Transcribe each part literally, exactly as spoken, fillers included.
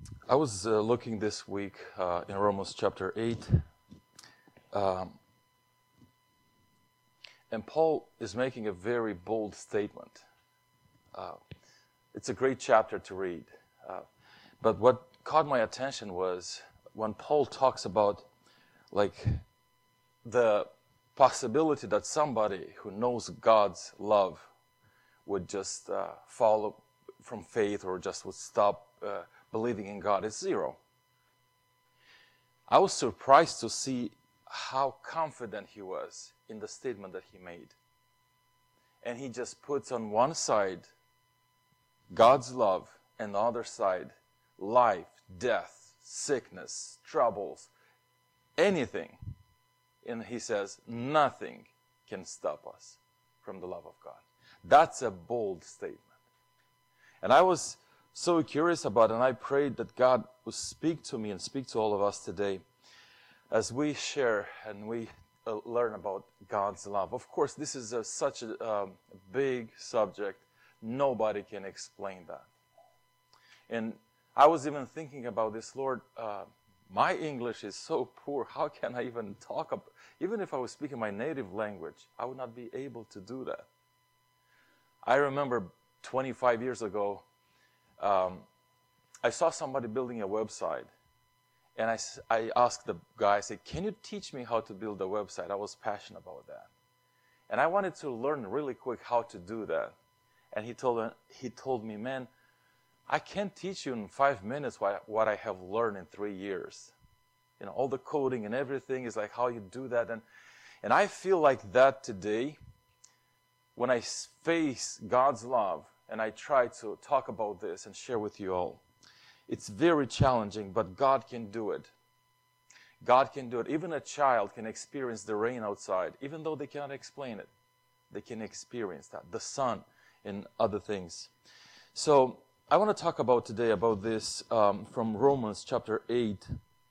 I was uh, looking this week uh, in Romans chapter eight, um, and Paul is making a very bold statement. Uh, it's a great chapter to read, uh, but what caught my attention was when Paul talks about like the possibility that somebody who knows God's love would just uh, fall from faith or just would stop uh, believing in God. It's zero. I was surprised to see how confident he was in the statement that he made. And he just puts on one side God's love and the other side life, death, sickness, troubles, anything. And he says, nothing can stop us from the love of God. That's a bold statement. And I was so curious about it, and I prayed that God would speak to me and speak to all of us today as we share and we uh, learn about God's love. Of course, this is a, such a um, big subject. Nobody can explain that. And I was even thinking about this, Lord, uh, my English is so poor. How can I even talk about, even if I was speaking my native language, I would not be able to do that. I remember twenty-five years ago, um, I saw somebody building a website. And I, I asked the guy, I said, can you teach me how to build a website? I was passionate about that. And I wanted to learn really quick how to do that. And he told, he told me, man, I can't teach you in five minutes what, what I have learned in three years. You know, all the coding and everything is like how you do that. And, and I feel like that today when I face God's love and I try to talk about this and share with you all. It's very challenging, but God can do it. God can do it. Even a child can experience the rain outside, even though they cannot explain it. They can experience that, the sun and other things. So I want to talk about today about this um, from Romans chapter eight,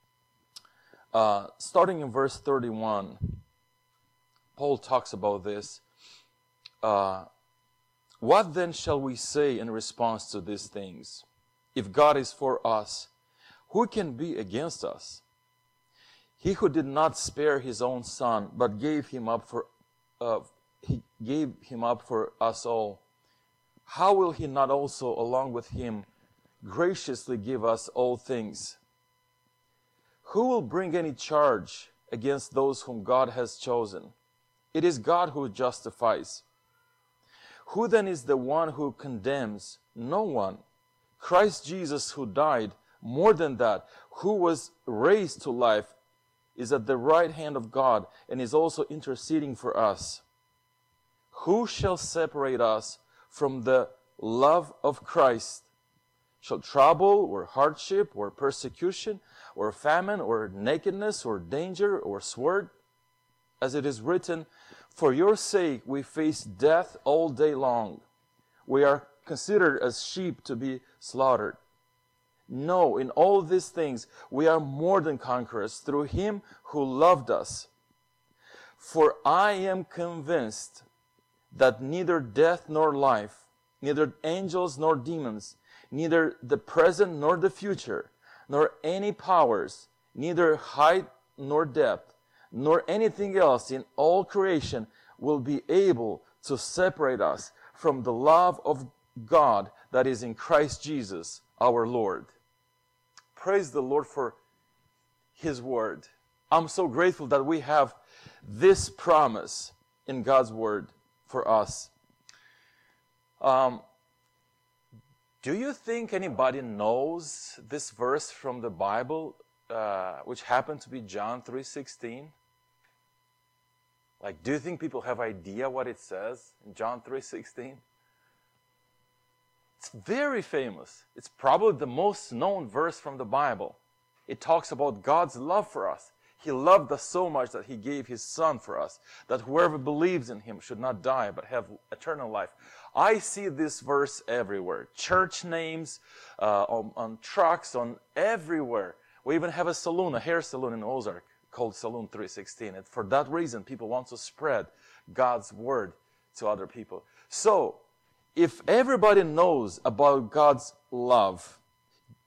uh, starting in verse thirty-one. Paul talks about this. Uh, what then shall we say in response to these things? If God is for us, who can be against us? He who did not spare his own son, but gave him up for uh, he gave him up for us all, how will he not also, along with him, graciously give us all things? Who will bring any charge against those whom God has chosen? It is God who justifies. Who then is the one who condemns? No one. Christ Jesus, who died, more than that, who was raised to life, is at the right hand of God and is also interceding for us. Who shall separate us from the love of Christ? Shall trouble or hardship or persecution or famine or nakedness or danger or sword? As it is written, for your sake we face death all day long. We are considered as sheep to be slaughtered. No, in all these things we are more than conquerors through him who loved us. For I am convinced that neither death nor life, neither angels nor demons, neither the present nor the future, nor any powers, neither height nor depth, nor anything else in all creation will be able to separate us from the love of God that is in Christ Jesus our Lord. Praise the Lord for His Word. I'm so grateful that we have this promise in God's Word for us. Um, do you think anybody knows this verse from the Bible, uh, which happened to be John three sixteen? Like, do you think people have idea what it says in John three sixteen? It's very famous. It's probably the most known verse from the Bible. It talks about God's love for us. He loved us so much that He gave His Son for us, that whoever believes in Him should not die but have eternal life. I see this verse everywhere. Church names, uh, on, on trucks, on everywhere. We even have a saloon, a hair salon in Ozark called Saloon three sixteen. And for that reason, people want to spread God's word to other people. So, if everybody knows about God's love,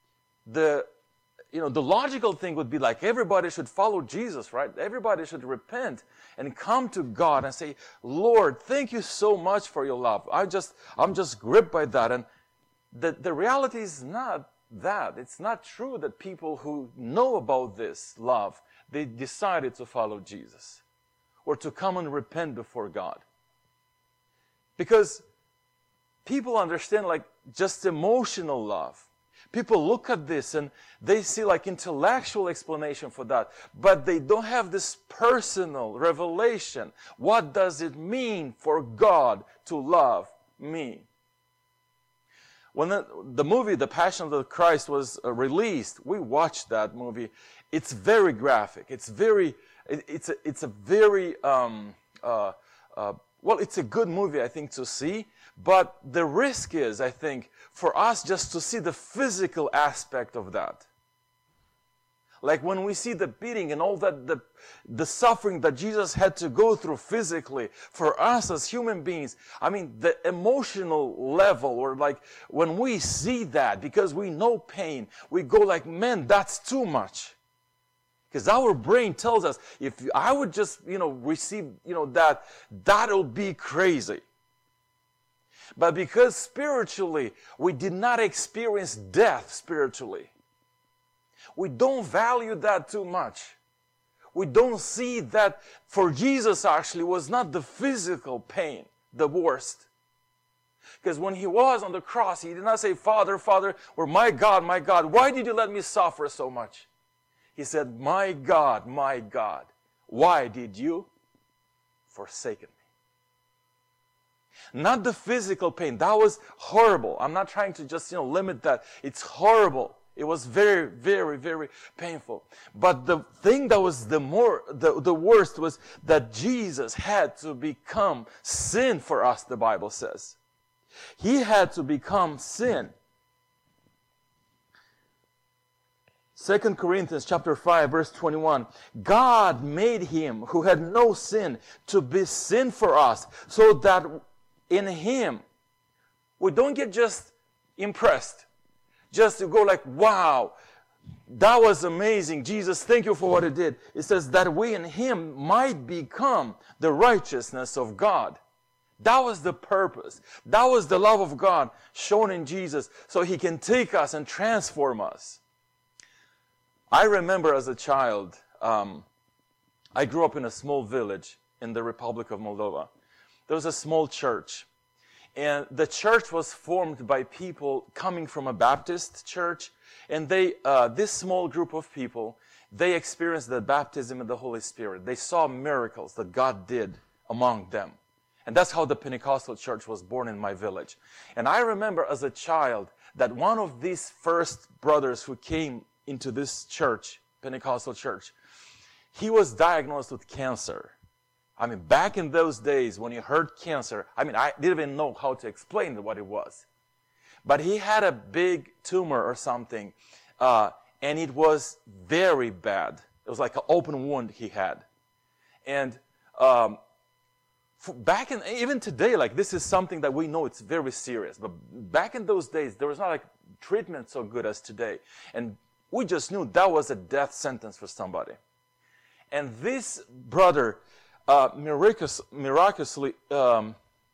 the, you know, the logical thing would be like everybody should follow Jesus, right? Everybody should repent and come to God and say, Lord, thank you so much for your love. I just, I'm just gripped by that. And the, the reality is not that. It's not true that people who know about this love, they decided to follow Jesus or to come and repent before God. Because people understand like just emotional love. People look at this and they see like intellectual explanation for that, but they don't have this personal revelation. What does it mean for God to love me? When the, the movie The Passion of the Christ was uh, released, we watched that movie. It's very graphic. It's very, it, it's a, it's a very, um, uh, uh, well, it's a good movie, I think, to see. But the risk is, I think, for us just to see the physical aspect of that. Like when we see the beating and all that, the, the suffering that Jesus had to go through physically, for us as human beings, I mean, the emotional level, or like when we see that, because we know pain, we go like, man, that's too much. Because our brain tells us, if I would just, you know, receive, you know, that, that'll be crazy. But because spiritually, we did not experience death spiritually, we don't value that too much. We don't see that for Jesus actually was not the physical pain the worst. Because when he was on the cross, he did not say, Father, Father, or my God, my God, why did you let me suffer so much? He said, my God, my God, why did you forsake me? Not the physical pain. That was horrible. I'm not trying to just, you know, limit that. It's horrible. It was very, very, very painful. But the thing that was the more, the, the worst was that Jesus had to become sin for us, the Bible says. He had to become sin. Second Corinthians chapter five, verse twenty-one. God made him who had no sin to be sin for us, so that in him we don't get just impressed. Just to go like, wow, that was amazing. Jesus, thank you for what you did. It says that we in him might become the righteousness of God. That was the purpose. That was the love of God shown in Jesus, so he can take us and transform us. I remember as a child, um, I grew up in a small village in the Republic of Moldova. There was a small church. And the church was formed by people coming from a Baptist church. And they, uh, this small group of people, they experienced the baptism of the Holy Spirit. They saw miracles that God did among them. And that's how the Pentecostal church was born in my village. And I remember as a child that one of these first brothers who came into this church, Pentecostal church, he was diagnosed with cancer. I mean, back in those days when you heard cancer, I mean, I didn't even know how to explain what it was. But he had a big tumor or something, uh, and it was very bad. It was like an open wound he had. And um, back in, even today, like this is something that we know it's very serious. But back in those days, there was not like treatment so good as today. And we just knew that was a death sentence for somebody. And this brother, Uh, miraculous, miraculously, um,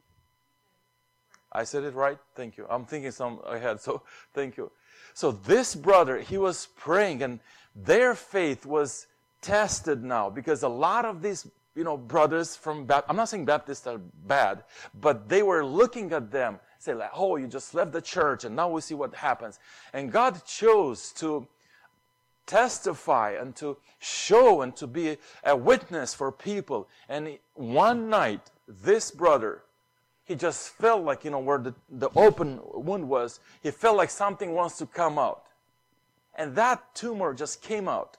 I said it right? Thank you. I'm thinking some ahead, so thank you. So this brother, he was praying, and their faith was tested now, because a lot of these, you know, brothers from, Baptist, I'm not saying Baptists are bad, but they were looking at them, say like, oh, you just left the church, and now we see what happens. And God chose to testify and to show and to be a witness for people. And one night, this brother, he just felt like, you know, where the, the open wound was, he felt like something wants to come out. And that tumor just came out.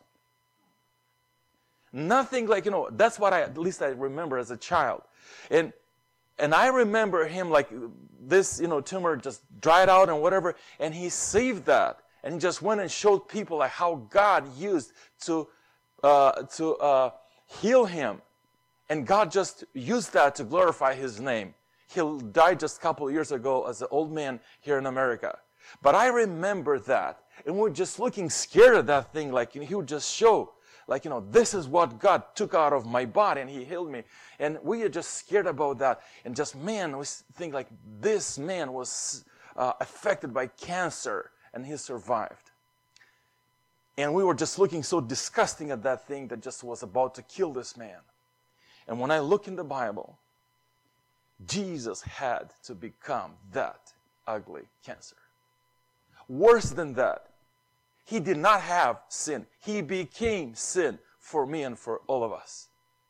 Nothing like, you know, that's what I, at least I remember as a child. And and I remember him like this, you know, tumor just dried out and whatever, and he saved that. And he just went and showed people like how God used to uh, to uh, heal him. And God just used that to glorify his name. He died just a couple of years ago as an old man here in America. But I remember that. And we're just looking scared at that thing, like, you know, he would just show, like, you know, this is what God took out of my body and he healed me. And we are just scared about that. And just, man, we think like this man was uh, affected by cancer and he survived. And we were just looking so disgusting at that thing that just was about to kill this man. And when I look in the Bible, Jesus had to become that ugly cancer. Worse than that, he did not have sin. He became sin for me and for all of us.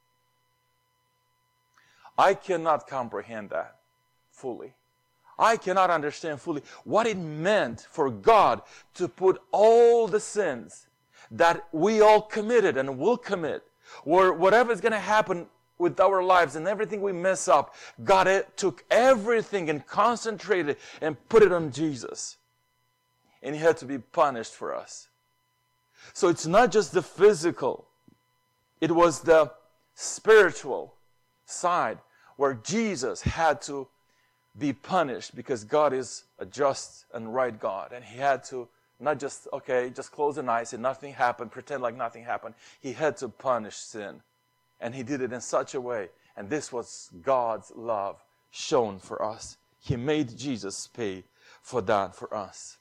I cannot comprehend that fully. I cannot understand fully what it meant for God to put all the sins that we all committed and will commit, or whatever is going to happen with our lives and everything we mess up, God took everything and concentrated and put it on Jesus. And he had to be punished for us. So it's not just the physical. It was the spiritual side where Jesus had to be punished because God is a just and right God. And he had to not just, okay, just close an eye and nothing happened, pretend like nothing happened. He had to punish sin. And he did it in such a way. And this was God's love shown for us. He made Jesus pay for that for us.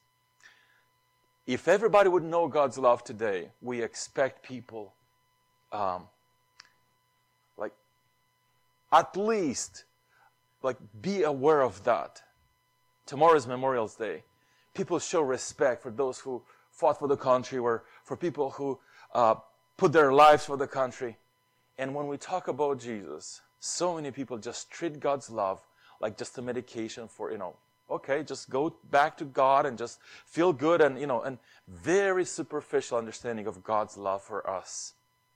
If everybody would know God's love today, we expect people, um, like, at least, like, be aware of that. Tomorrow is Memorial Day. People show respect for those who fought for the country, or for people who uh, put their lives for the country. And when we talk about Jesus, so many people just treat God's love like just a medication for, you know, okay, just go back to God and just feel good, and, you know, and very superficial understanding of God's love for us.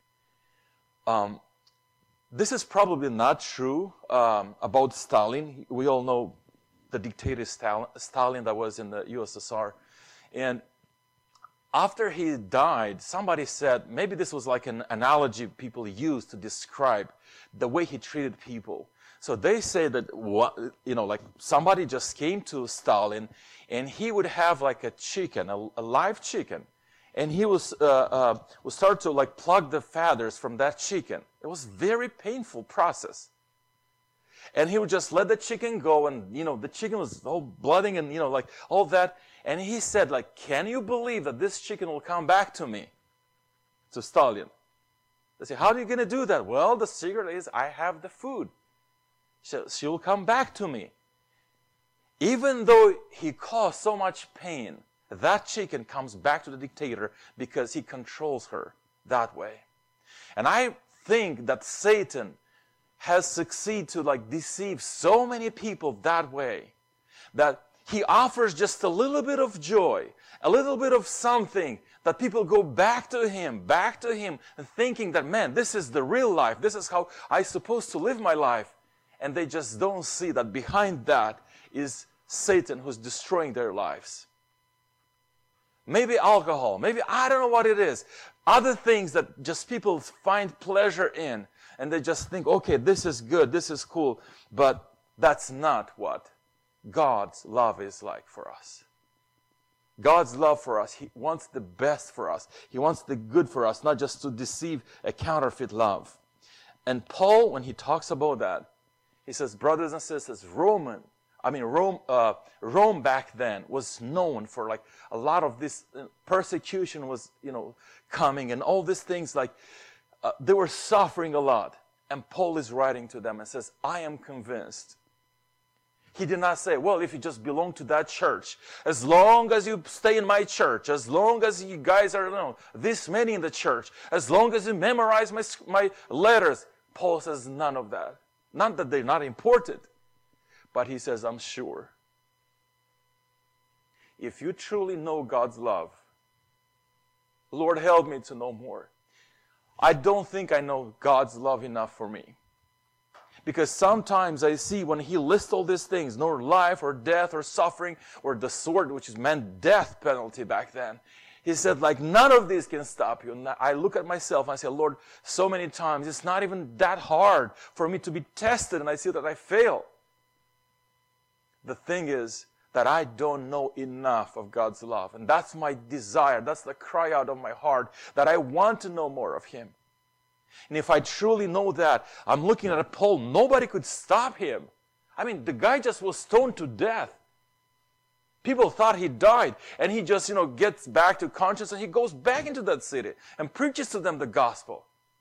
Um, this is probably not true um, about Stalin. We all know the dictator Stalin, Stalin that was in the U S S R. And after he died, somebody said, maybe this was like an analogy people used to describe the way he treated people. So they say that, you know, like somebody just came to Stalin and he would have like a chicken, a, a live chicken. And he was, uh, uh, would start to like pluck the feathers from that chicken. It was a very painful process. And he would just let the chicken go, and, you know, the chicken was all blooding and, you know, like all that. And he said, like, can you believe that this chicken will come back to me? To Stalin. They say, how are you going to do that? Well, the secret is I have the food. So she will come back to me. Even though he caused so much pain, that chicken comes back to the dictator because he controls her that way. And I think that Satan has succeeded to like deceive so many people that way, that he offers just a little bit of joy, a little bit of something, that people go back to him, back to him, and thinking that, man, this is the real life. This is how I'm supposed to live my life. And they just don't see that behind that is Satan who's destroying their lives. Maybe alcohol, maybe I don't know what it is. Other things that just people find pleasure in, and they just think, okay, this is good, this is cool, but that's not what God's love is like for us. God's love for us, He wants the best for us. He wants the good for us, not just to deceive a counterfeit love. And Paul, when he talks about that, he says, brothers and sisters, Roman, I mean, Rome, uh, Rome back then was known for like a lot of this uh, persecution was, you know, coming, and all these things, like uh, they were suffering a lot. And Paul is writing to them and says, I am convinced. He did not say, well, if you just belong to that church, as long as you stay in my church, as long as you guys are, you know, this many in the church, as long as you memorize my, my letters. Paul says none of that. Not that they're not important, but he says, I'm sure. If you truly know God's love, Lord, help me to know more. I don't think I know God's love enough for me. Because sometimes I see when he lists all these things, nor life or death or suffering or the sword, which is meant death penalty back then. He said, like, none of these can stop you. And I look at myself and I say, Lord, so many times it's not even that hard for me to be tested, and I see that I fail. The thing is that I don't know enough of God's love. And that's my desire. That's the cry out of my heart, that I want to know more of Him. And if I truly know that, I'm looking at Paul, nobody could stop him. I mean, the guy just was stoned to death. People thought he died, and he just, you know, gets back to conscience, and he goes back into that city and preaches to them the gospel.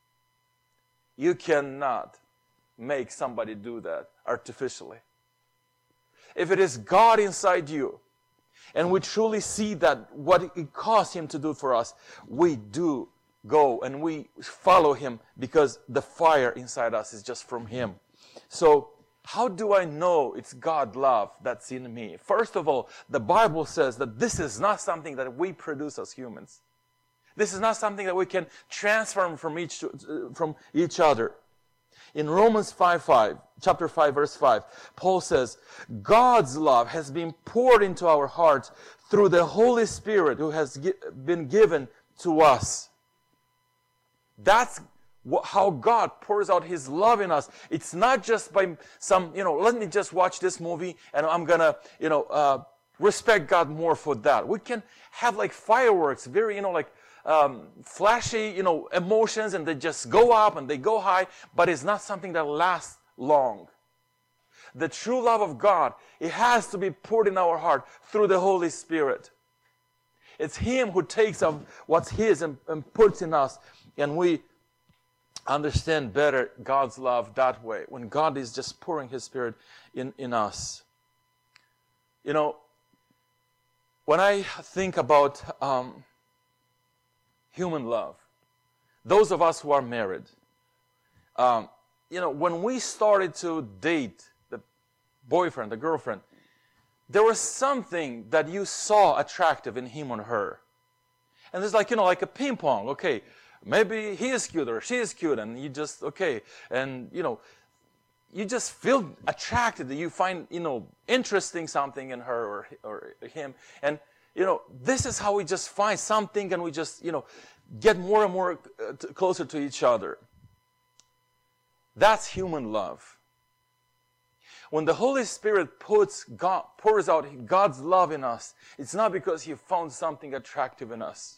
You cannot make somebody do that artificially. If it is God inside you, and we truly see that what it cost Him to do for us, we do go and we follow Him because the fire inside us is just from Him. So, how do I know it's God's love that's in me? First of all, the Bible says that this is not something that we produce as humans. This is not something that we can transform from each, from each other. In Romans five five, chapter five, verse five, Paul says, God's love has been poured into our hearts through the Holy Spirit who has been given to us. That's how God pours out His love in us. It's not just by some, you know, let me just watch this movie and I'm going to, you know, uh, respect God more for that. We can have like fireworks, very, you know, like um, flashy, you know, emotions, and they just go up and they go high, but it's not something that lasts long. The true love of God, it has to be poured in our heart through the Holy Spirit. It's Him who takes of what's His and, and puts in us, and we understand better God's love that way, when God is just pouring His Spirit in, in us. You know, when I think about um, human love, those of us who are married, um, you know, when we started to date the boyfriend, the girlfriend, there was something that you saw attractive in him or her. And it's like, you know, like a ping pong, okay. Maybe he is cute or she is cute, and you just, okay, and, you know, you just feel attracted. You find, you know, interesting something in her or, or him. And, you know, this is how we just find something, and we just, you know, get more and more uh, t- closer to each other. That's human love. When the Holy Spirit puts God, pours out God's love in us, it's not because He found something attractive in us.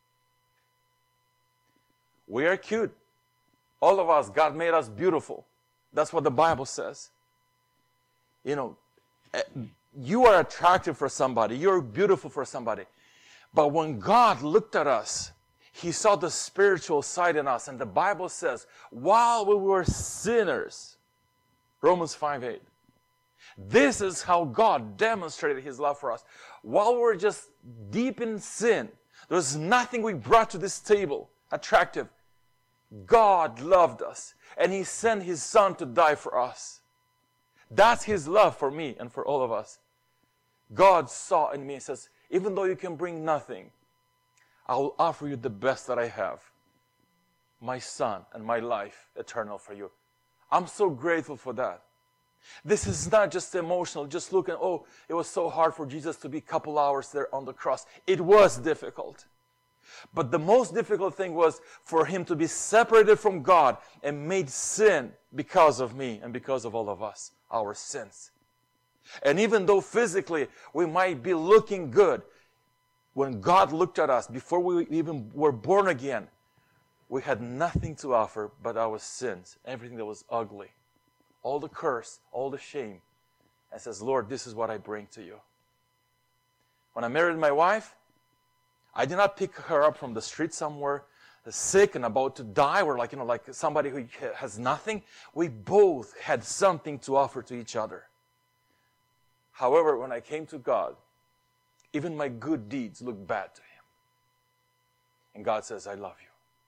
We are cute. All of us, God made us beautiful. That's what the Bible says. You know, you are attractive for somebody. You're beautiful for somebody. But when God looked at us, He saw the spiritual side in us. And the Bible says, while we were sinners, Romans five eight, this is how God demonstrated His love for us. While we were just deep in sin, there was nothing we brought to this table attractive. God loved us, and He sent His Son to die for us. That's His love for me and for all of us. God saw in me and says, even though you can bring nothing, I will offer you the best that I have. My Son and my life eternal for you. I'm so grateful for that. This is not just emotional, just looking, oh, it was so hard for Jesus to be a couple hours there on the cross. It was difficult. But the most difficult thing was for Him to be separated from God and made sin because of me and because of all of us, our sins. And even though physically we might be looking good, when God looked at us before we even were born again, we had nothing to offer but our sins, everything that was ugly, all the curse, all the shame, and says, Lord, this is what I bring to you. When I married my wife, I did not pick her up from the street somewhere, sick and about to die, or like, you know, like somebody who has nothing. We both had something to offer to each other. However, when I came to God, even my good deeds looked bad to Him. And God says, I love you.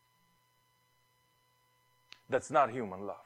That's not human love.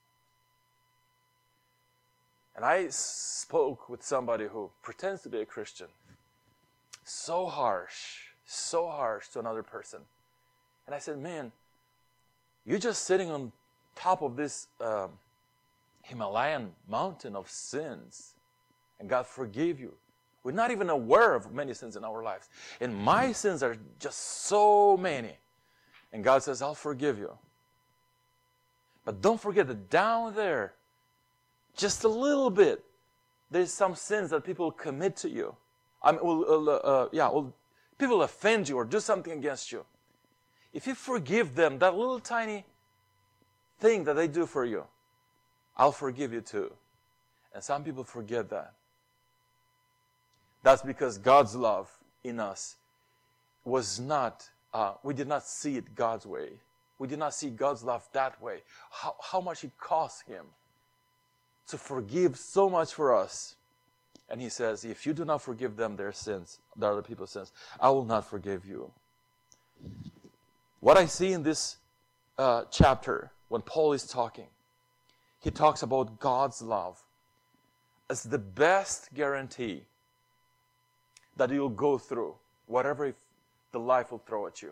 And I spoke with somebody who pretends to be a Christian, so harsh, so harsh to another person. And I said, man, you're just sitting on top of this um, Himalayan mountain of sins, and God forgave you. We're not even aware of many sins in our lives. And my sins are just so many. And God says, I'll forgive you. But don't forget that down there, just a little bit, there's some sins that people commit to you. I mean, will, uh, uh, yeah, will, people offend you or do something against you. If you forgive them, that little tiny thing that they do for you, I'll forgive you too. And some people forget that. That's because God's love in us was not, uh, we did not see it God's way. We did not see God's love that way. How, how much it cost Him to forgive so much for us. And He says, if you do not forgive them their sins, the other people's sins, I will not forgive you. What I see in this uh, chapter, when Paul is talking, he talks about God's love as the best guarantee that you'll go through whatever the life will throw at you.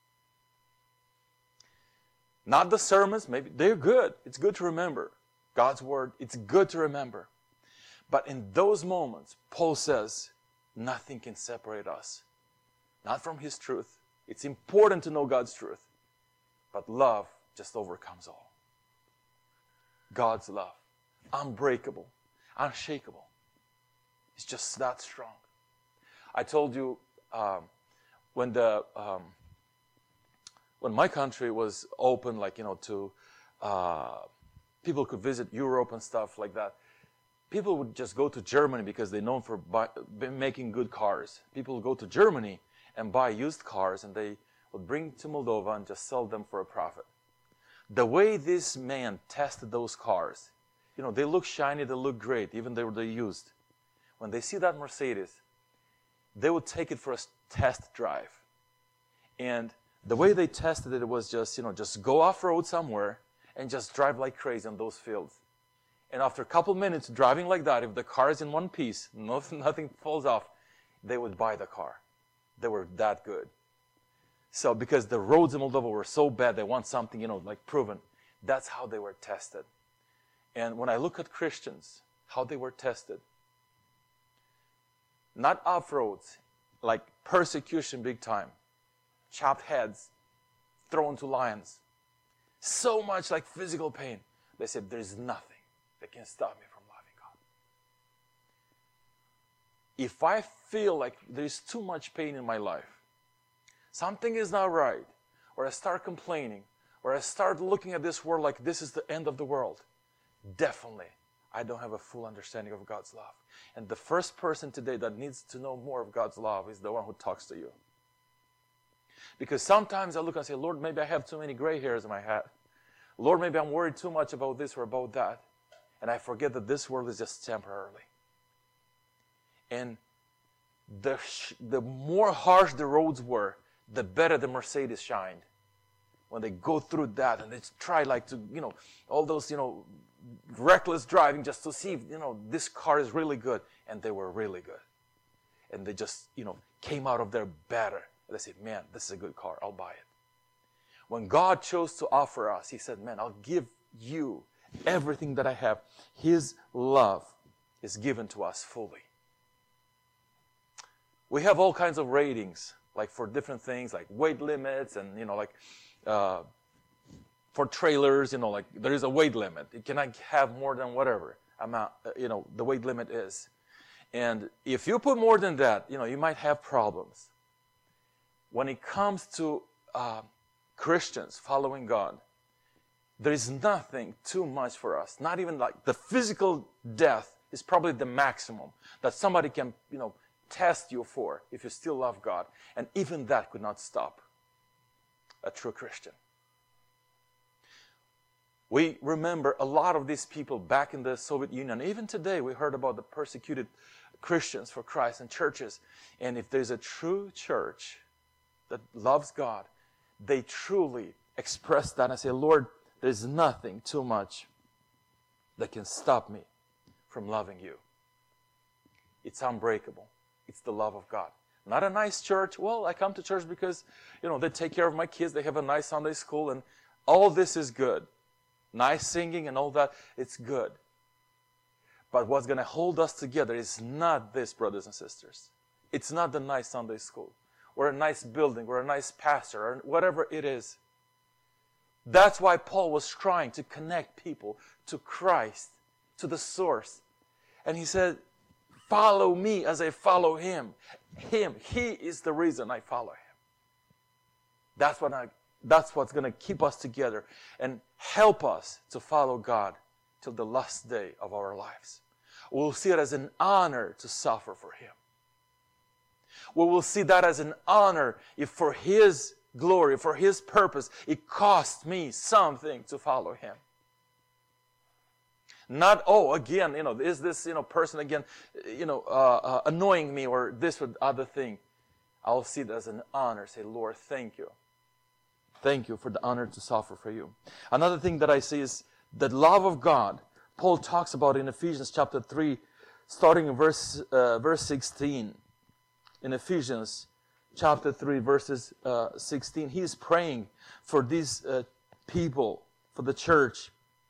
Not the sermons, maybe they're good. It's good to remember God's word. It's good to remember. But in those moments, Paul says, nothing can separate us. Not from His truth. It's important to know God's truth. But love just overcomes all. God's love, unbreakable, unshakable. It's just that strong. I told you um, when the um, when my country was open, like you know, to uh, people could visit Europe and stuff like that. People would just go to Germany because they're known for buy, making good cars. People would go to Germany and buy used cars, and they would bring to Moldova and just sell them for a profit. The way this man tested those cars, you know, they look shiny, they look great, even though they're used. When they see that Mercedes, they would take it for a test drive. And the way they tested it was just, you know, just go off-road somewhere and just drive like crazy on those fields. And after a couple minutes driving like that, if the car is in one piece, nothing, nothing falls off, they would buy the car. They were that good. So because the roads in Moldova were so bad, they want something, you know, like proven. That's how they were tested. And when I look at Christians, how they were tested, not off-roads, like persecution big time, chopped heads, thrown to lions, so much like physical pain. They said, there's nothing that can stop me from loving God. If I feel like there's too much pain in my life, something is not right, or I start complaining, or I start looking at this world like this is the end of the world, definitely I don't have a full understanding of God's love. And the first person today that needs to know more of God's love is the one who talks to you. Because sometimes I look and say, Lord, maybe I have too many gray hairs in my head. Lord, maybe I'm worried too much about this or about that. And I forget that this world is just temporarily. And the, the more harsh the roads were, the better the Mercedes shined. When they go through that and they try like to, you know, all those, you know, reckless driving just to see if, you know, this car is really good. And they were really good. And they just, you know, came out of there better. And they said, man, this is a good car. I'll buy it. When God chose to offer us, He said, man, I'll give you everything that I have. His love is given to us fully. We have all kinds of ratings, like for different things, like weight limits and, you know, like uh, for trailers, you know, like there is a weight limit. It cannot have more than whatever amount, uh, you know, the weight limit is. And if you put more than that, you know, you might have problems. When it comes to uh, Christians following God, there is nothing too much for us. Not even like the physical death is probably the maximum that somebody can, you know, test you for if you still love God. And even that could not stop a true Christian. We remember a lot of these people back in the Soviet Union. Even today we heard about the persecuted Christians for Christ and churches. And if there's a true church that loves God, they truly express that and say, Lord, there's nothing too much that can stop me from loving you. It's unbreakable. It's the love of God. Not a nice church. Well, I come to church because, you know, they take care of my kids. They have a nice Sunday school and all this is good. Nice singing and all that. It's good. But what's going to hold us together is not this, brothers and sisters. It's not the nice Sunday school or a nice building or a nice pastor or whatever it is. That's why Paul was trying to connect people to Christ, to the source. And he said, follow me as I follow Him. Him. He is the reason I follow Him. That's what I, that's what's going to keep us together and help us to follow God till the last day of our lives. We'll see it as an honor to suffer for Him. We will see that as an honor if for His glory, for His purpose, it cost me something to follow Him. Not, oh, again, you know, is this, you know, person again, you know, uh, uh, annoying me or this or other thing. I'll see it as an honor. Say, Lord, thank you. Thank you for the honor to suffer for you. Another thing that I see is the love of God. Paul talks about in Ephesians chapter three, starting in verse, uh, verse sixteen. In Ephesians chapter three, verses uh, sixteen, he's praying for these uh, people, for the church.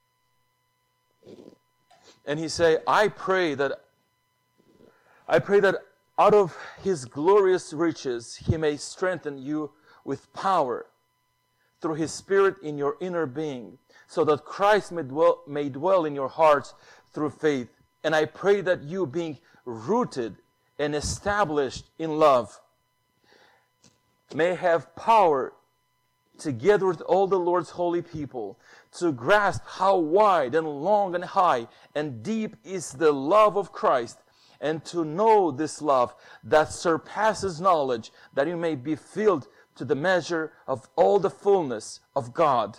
And he say, I pray that I pray that out of His glorious riches He may strengthen you with power through His Spirit in your inner being, so that Christ may dwell, may dwell in your hearts through faith. And I pray that you, being rooted and established in love, may have power, together with all the Lord's holy people, to grasp how wide and long and high and deep is the love of Christ, and to know this love that surpasses knowledge, that you may be filled to the measure of all the fullness of God.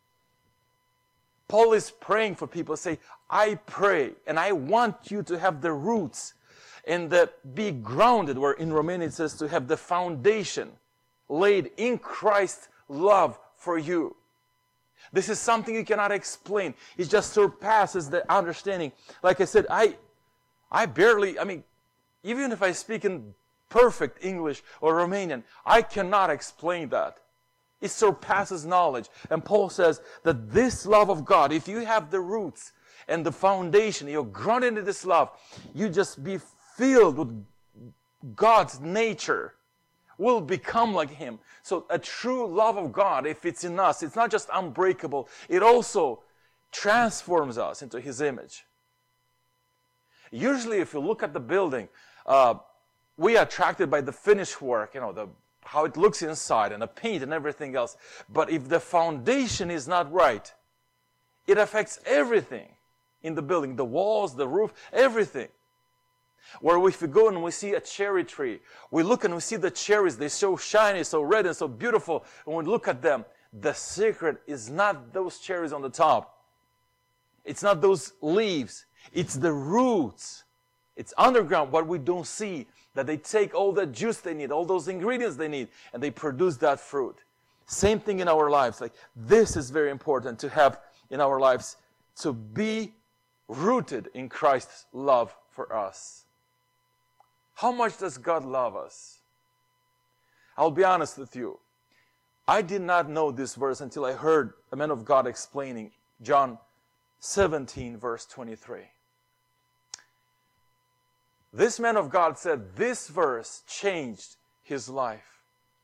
Paul is praying for people. Say, I pray, and I want you to have the roots and the, be grounded, where in Romanian it says to have the foundation laid in Christ's love for you. This is something you cannot explain. It just surpasses the understanding. Like I said, I I barely, I mean, even if I speak in perfect English or Romanian, I cannot explain that. It surpasses knowledge. And Paul says that this love of God, if you have the roots and the foundation, you're grounded into this love, you just be filled with God's nature, will become like Him. So a true love of God, if it's in us, it's not just unbreakable, it also transforms us into His image. Usually if you look at the building, uh, we are attracted by the finished work, you know, the how it looks inside and the paint and everything else. But if the foundation is not right, it affects everything in the building, the walls, the roof, everything. Where if we go and we see a cherry tree, we look and we see the cherries, they're so shiny, so red and so beautiful. And when we look at them, the secret is not those cherries on the top. It's not those leaves. It's the roots. It's underground, what we don't see, that they take all the juice they need, all those ingredients they need, and they produce that fruit. Same thing in our lives. Like, this is very important to have in our lives, to be rooted in Christ's love for us. How much does God love us? I'll be honest with you. I did not know this verse until I heard a man of God explaining John seventeen, verse twenty-three. This man of God said this verse changed his life.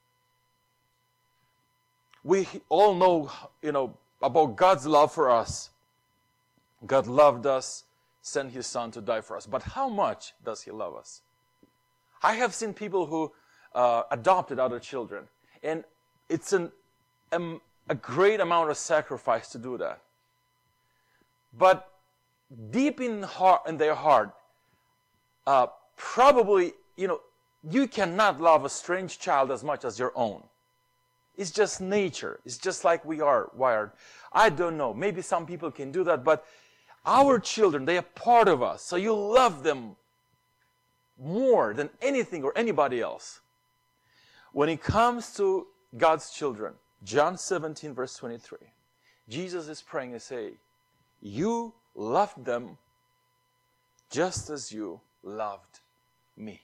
We all know, you know, about God's love for us. God loved us, sent His Son to die for us. But how much does He love us? I have seen people who uh, adopted other children, and it's an, um, a great amount of sacrifice to do that. But deep in, heart, in their heart, uh, probably, you know, you cannot love a strange child as much as your own. It's just nature. It's just like we are wired. I don't know. Maybe some people can do that, but our children, they are part of us. So you love them more than anything or anybody else. When it comes to God's children, John seventeen, verse twenty-three, Jesus is praying and saying, you loved them just as you loved me.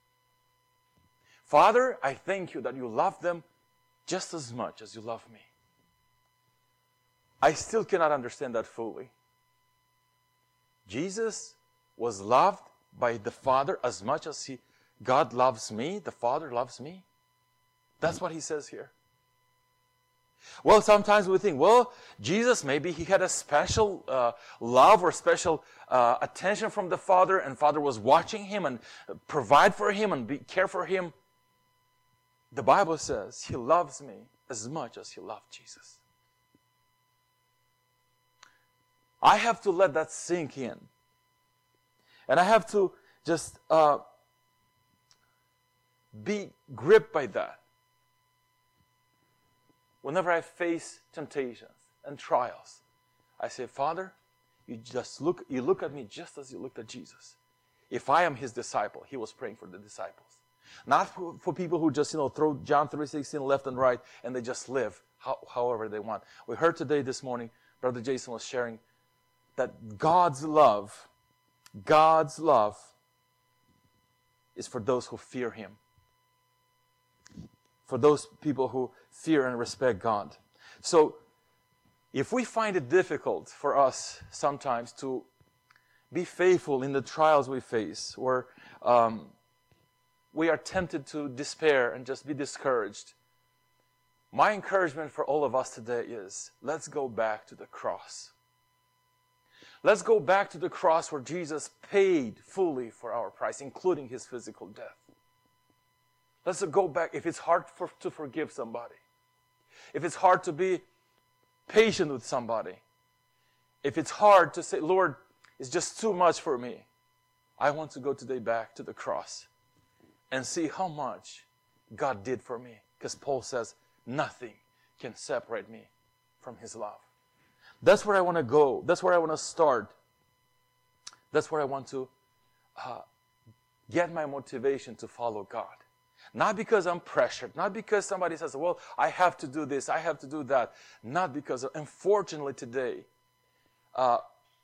Father, I thank you that you love them just as much as you love me. I still cannot understand that fully. Jesus was loved by the Father as much as he, God loves me, the Father loves me. That's what he says here. Well, sometimes we think, well, Jesus, maybe he had a special uh, love or special uh, attention from the Father, and Father was watching him and provide for him and be, care for him. The Bible says he loves me as much as he loved Jesus. I have to let that sink in. And I have to just uh, be gripped by that. Whenever I face temptations and trials, I say, Father, you just look, you look at me just as you looked at Jesus. If I am his disciple, he was praying for the disciples. Not for, for people who just, you know, throw John three sixteen left and right and they just live how, however they want. We heard today, this morning, Brother Jason was sharing that God's love, God's love is for those who fear him. For those people who fear and respect God. So, if we find it difficult for us sometimes to be faithful in the trials we face, or um, we are tempted to despair and just be discouraged, my encouragement for all of us today is, let's go back to the cross. Let's go back to the cross where Jesus paid fully for our price, including his physical death. Let's go back. If it's hard for, to forgive somebody, if it's hard to be patient with somebody, if it's hard to say, Lord, it's just too much for me, I want to go today back to the cross and see how much God did for me. Because Paul says, nothing can separate me from his love. That's where I want to go. That's where I want to start. That's where I want to uh, get my motivation to follow God. Not because I'm pressured. Not because somebody says, well, I have to do this. I have to do that. Not because, of, unfortunately today, uh,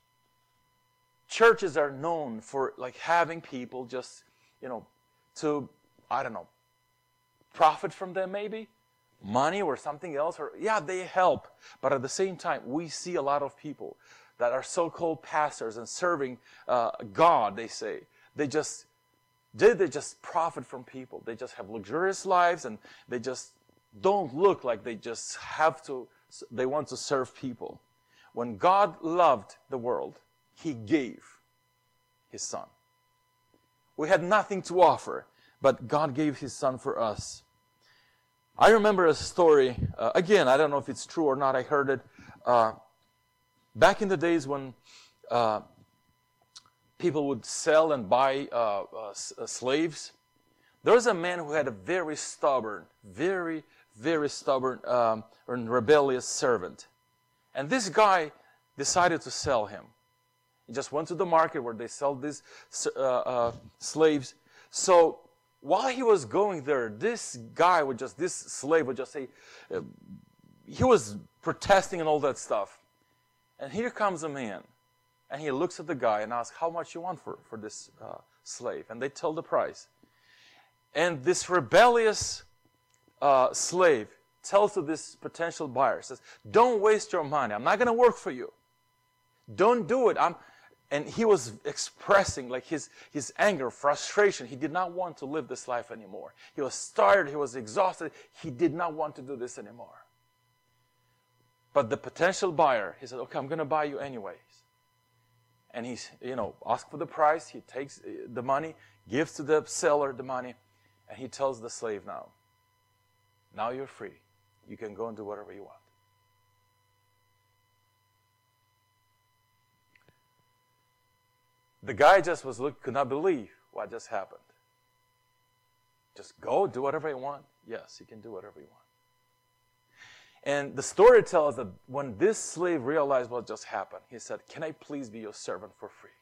churches are known for like having people just, you know, to, I don't know, profit from them maybe. Money or something else. Or yeah, they help. But at the same time, we see a lot of people that are so-called pastors and serving uh, God, they say. They just... Did they just profit from people? They just have luxurious lives and they just don't look like they just have to, they want to serve people. When God loved the world, he gave his son. We had nothing to offer, but God gave his son for us. I remember a story, uh, again, I don't know if it's true or not, I heard it. Uh, back in the days when uh, people would sell and buy uh, uh, s- uh, slaves. There was a man who had a very stubborn, very, very stubborn um, and rebellious servant. And this guy decided to sell him. He just went to the market where they sell these uh, uh, slaves. So while he was going there, this guy would just, this slave would just say, uh, he was protesting and all that stuff. And here comes a man. And he looks at the guy and asks, how much you want for, for this uh, slave? And they tell the price. And this rebellious uh, slave tells to this potential buyer, says, don't waste your money. I'm not going to work for you. Don't do it. I'm, and he was expressing like his, his anger, frustration. He did not want to live this life anymore. He was tired. He was exhausted. He did not want to do this anymore. But the potential buyer, he said, okay, I'm going to buy you anyways. And he's, you know, asks for the price. He takes the money, gives to the seller the money, and he tells the slave now, now you're free. You can go and do whatever you want. The guy just was look, could not believe what just happened. Just go, do whatever you want. Yes, you can do whatever you want. And the story tells that when this slave realized what just happened, he said, can I please be your servant for free?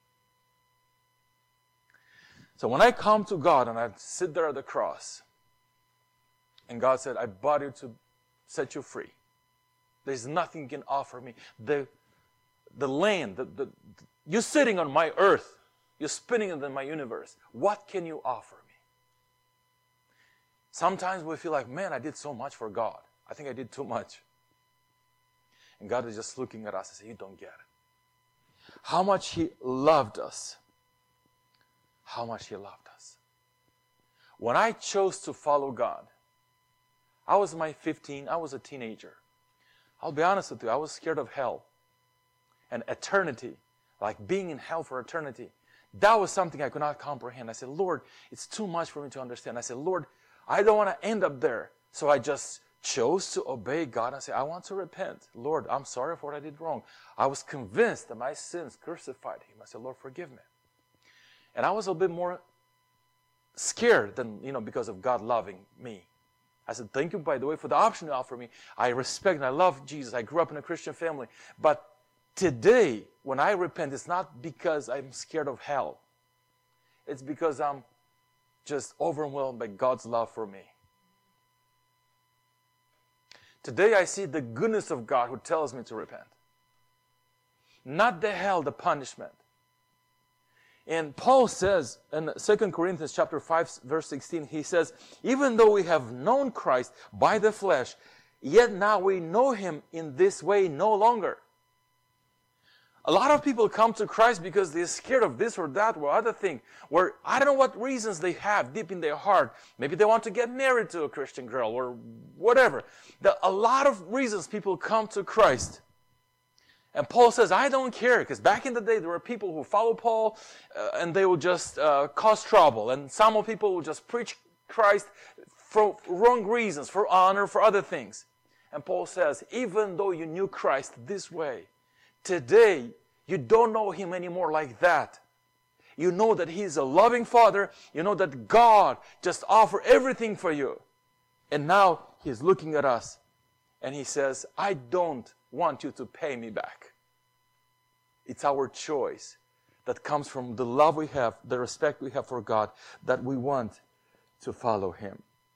So when I come to God and I sit there at the cross, and God said, I bought you to set you free. There's nothing you can offer me. The, the land, the, the, you're sitting on my earth. You're spinning in my universe. What can you offer me? Sometimes we feel like, man, I did so much for God. I think I did too much. And God is just looking at us and saying, you don't get it. How much he loved us. How much he loved us. When I chose to follow God, I was my fifteen, I was a teenager. I'll be honest with you, I was scared of hell and eternity, like being in hell for eternity. That was something I could not comprehend. I said, Lord, it's too much for me to understand. I said, Lord, I don't want to end up there. So I just chose to obey God and say, I want to repent. Lord, I'm sorry for what I did wrong. I was convinced that my sins crucified Him. I said, Lord, forgive me. And I was a bit more scared than, you know, because of God loving me. I said, thank you, by the way, for the option you offer me. I respect and I love Jesus. I grew up in a Christian family. But today, when I repent, it's not because I'm scared of hell. It's because I'm just overwhelmed by God's love for me. Today, I see the goodness of God who tells me to repent. Not the hell, the punishment. And Paul says in Second Corinthians chapter five, verse sixteen, he says, even though we have known Christ by the flesh, yet now we know Him in this way no longer. A lot of people come to Christ because they're scared of this or that or other thing, where I don't know what reasons they have deep in their heart. Maybe they want to get married to a Christian girl or whatever. There are a lot of reasons people come to Christ. And Paul says, I don't care, because back in the day there were people who follow Paul uh, and they would just uh, cause trouble. And some of people would just preach Christ for wrong reasons, for honor, for other things. And Paul says, even though you knew Christ this way, today, you don't know Him anymore like that. You know that He's a loving Father. You know that God just offered everything for you. And now He's looking at us and He says, I don't want you to pay me back. It's our choice that comes from the love we have, the respect we have for God, that we want to follow Him.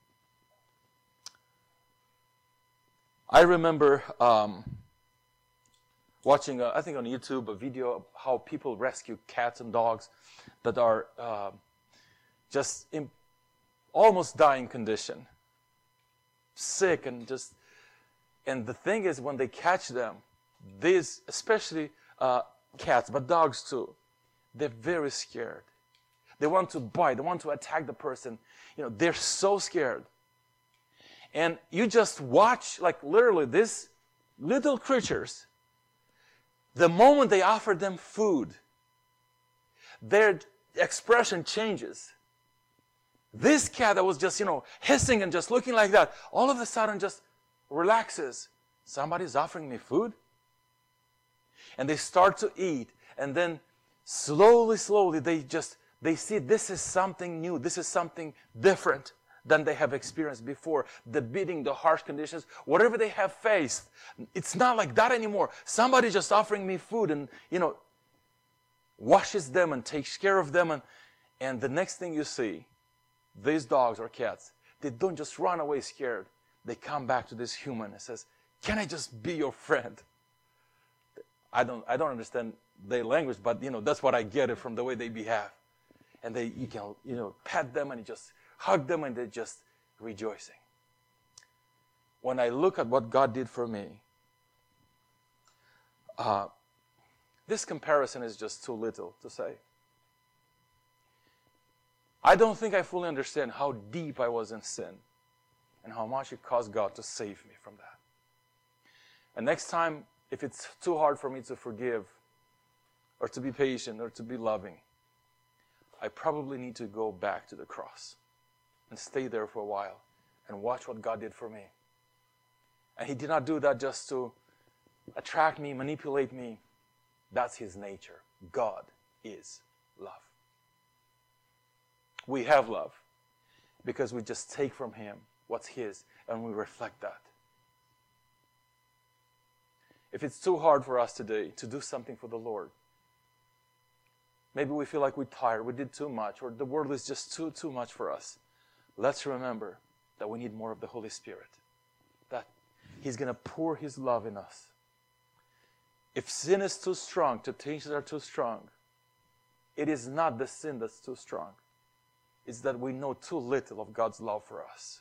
I remember um, watching, uh, I think on YouTube, a video of how people rescue cats and dogs that are uh, just in almost dying condition, sick and just. And the thing is, when they catch them, these, especially uh, cats, but dogs too, they're very scared. They want to bite. They want to attack the person. You know, they're so scared. And you just watch, like literally, these little creatures, the moment they offer them food, their expression changes. This cat that was just, you know, hissing and just looking like that, all of a sudden just relaxes. Somebody's offering me food? And they start to eat. And then slowly, slowly, they just, they see this is something new. This is something different than they have experienced before. The beating, the harsh conditions, whatever they have faced. It's not like that anymore. Somebody just offering me food and, you know, washes them and takes care of them. And, and the next thing you see, these dogs or cats, they don't just run away scared. They come back to this human and says, can I just be your friend? I don't I don't understand their language, but you know, that's what I get it from the way they behave. And they you can you know pat them and you just hug them and they're just rejoicing. When I look at what God did for me, uh, this comparison is just too little to say. I don't think I fully understand how deep I was in sin and how much it cost God to save me from that. And next time, if it's too hard for me to forgive or to be patient or to be loving, I probably need to go back to the cross and stay there for a while and watch what God did for me. And He did not do that just to attract me, manipulate me. That's His nature. God is love. We have love because we just take from Him what's His and we reflect that. If it's too hard for us today to do something for the Lord, maybe we feel like we're tired, we did too much, or the world is just too, too much for us. Let's remember that we need more of the Holy Spirit. That He's going to pour His love in us. If sin is too strong, temptations are too strong, it is not the sin that's too strong. It's that we know too little of God's love for us.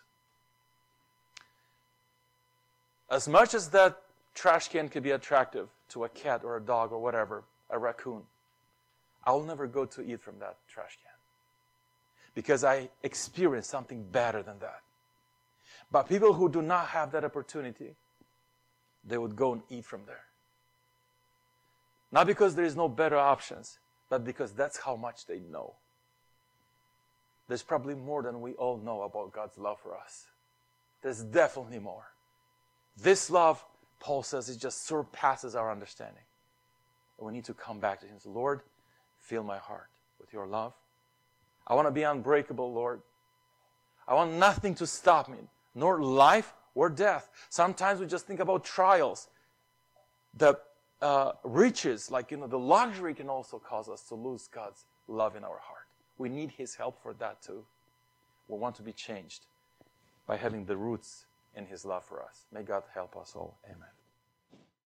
As much as that trash can can be attractive to a cat or a dog or whatever, a raccoon, I'll never go to eat from that trash can because I experienced something better than that. But people who do not have that opportunity, they would go and eat from there. Not because there is no better options, but because that's how much they know. There's probably more than we all know about God's love for us. There's definitely more. This love, Paul says, it just surpasses our understanding. And we need to come back to Him and say, Lord, fill my heart with your love. I want to be unbreakable, Lord. I want nothing to stop me, nor life or death. Sometimes we just think about trials. The uh, riches, like, you know, the luxury can also cause us to lose God's love in our heart. We need His help for that too. We want to be changed by having the roots in His love for us. May God help us all. Amen.